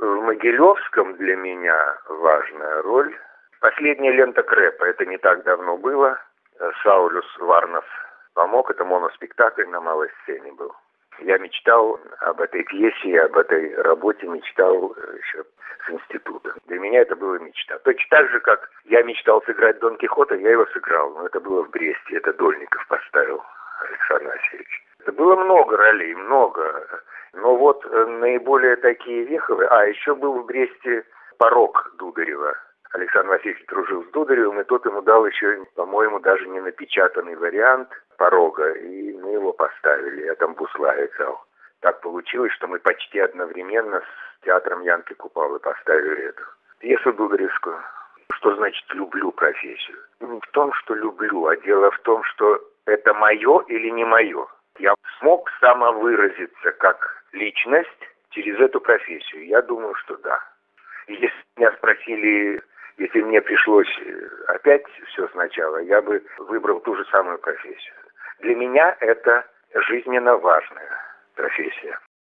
В Могилевском для меня важная роль. Последняя лента Крэпа, это не так давно было. Саулюс Варнов помог, это моноспектакль на малой сцене был. Я мечтал об этой пьесе и об этой работе, мечтал еще с института. Для меня это была мечта. Точно так же, как я мечтал сыграть Дон Кихота, я его сыграл. Но это было в Бресте, это Дольников поставил, Александр Васильевич. Это было много ролей, много. Но вот наиболее такие веховые... еще был в Бресте «Порок» Дударева. Александр Васильевич дружил с Дударевым, и тот ему дал еще, по-моему, даже не напечатанный вариант «Порога», и мы его поставили. Я там Буслая взял. Так получилось, что мы почти одновременно с театром Янки Купалы поставили эту пьесу дударевскую. Что значит «люблю профессию»? Не в том, что люблю, а дело в том, что это мое или не мое. Я смог самовыразиться как личность через эту профессию. Я думаю, что да. И если меня спросили, если мне пришлось опять все сначала, я бы выбрал ту же самую профессию. Для меня это жизненно важная профессия.